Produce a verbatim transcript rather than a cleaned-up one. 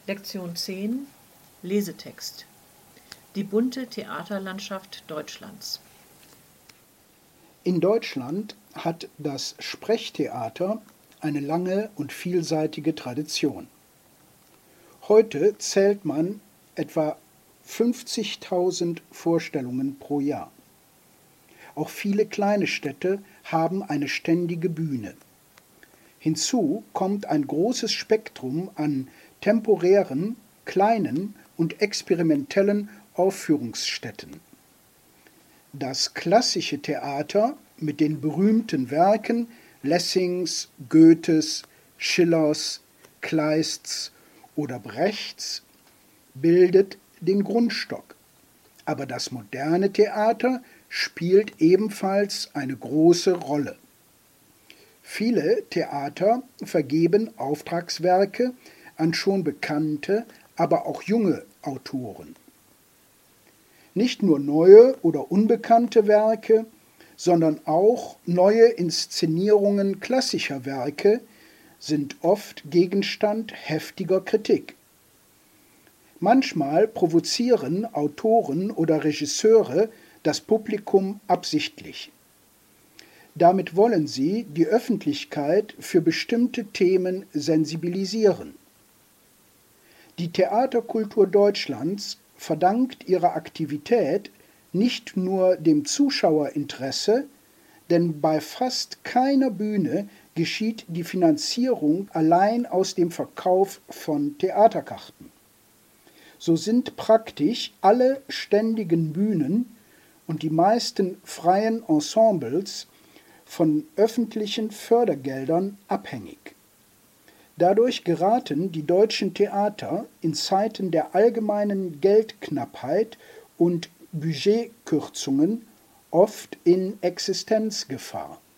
Lektion zehn Lesetext. Die bunte Theaterlandschaft Deutschlands. In Deutschland hat das Sprechtheater eine lange und vielseitige Tradition. Heute zählt man etwa fünfzigtausend Vorstellungen pro Jahr. Auch viele kleine Städte haben eine ständige Bühne. Hinzu kommt ein großes Spektrum an temporären, kleinen und experimentellen Aufführungsstätten. Das klassische Theater mit den berühmten Werken Lessings, Goethes, Schillers, Kleists oder Brechts bildet den Grundstock. Aber das moderne Theater spielt ebenfalls eine große Rolle. Viele Theater vergeben Auftragswerke an schon bekannte, aber auch junge Autoren. Nicht nur neue oder unbekannte Werke, sondern auch neue Inszenierungen klassischer Werke sind oft Gegenstand heftiger Kritik. Manchmal provozieren Autoren oder Regisseure das Publikum absichtlich. Damit wollen sie die Öffentlichkeit für bestimmte Themen sensibilisieren. Die Theaterkultur Deutschlands verdankt ihre Aktivität nicht nur dem Zuschauerinteresse, denn bei fast keiner Bühne geschieht die Finanzierung allein aus dem Verkauf von Theaterkarten. So sind praktisch alle ständigen Bühnen und die meisten freien Ensembles von öffentlichen Fördergeldern abhängig. Dadurch geraten die deutschen Theater in Zeiten der allgemeinen Geldknappheit und Budgetkürzungen oft in Existenzgefahr.